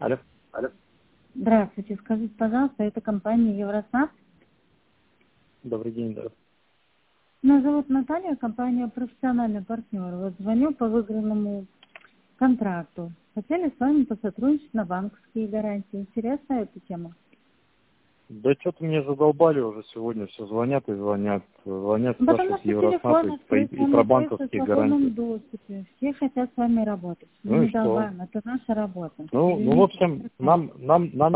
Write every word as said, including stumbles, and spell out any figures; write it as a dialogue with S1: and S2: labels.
S1: Алло.
S2: Алло. Здравствуйте, скажите, пожалуйста, это компания Евросад?
S1: Добрый день, да.
S2: Меня зовут Наталья, компания «Профессиональный партнер». Вот звоню по выигранному контракту. Хотели с вами посотрудничать на банковские гарантии. Интересна эта тема?
S1: Да что-то меня задолбали уже сегодня, все звонят и звонят. Звонят,
S2: Потому
S1: спрашивают
S2: что
S1: Евросад
S2: телефон
S1: и, про-
S2: открыт,
S1: и
S2: он
S1: про
S2: находится в
S1: банковские
S2: свободном
S1: гарантии.
S2: доступе. Все хотят с вами работать.
S1: Ну и
S2: Не
S1: что?
S2: даваем, это наша работа.
S1: Ну, ну в
S2: Извините,
S1: общем,
S2: это так.
S1: нам, нам, нам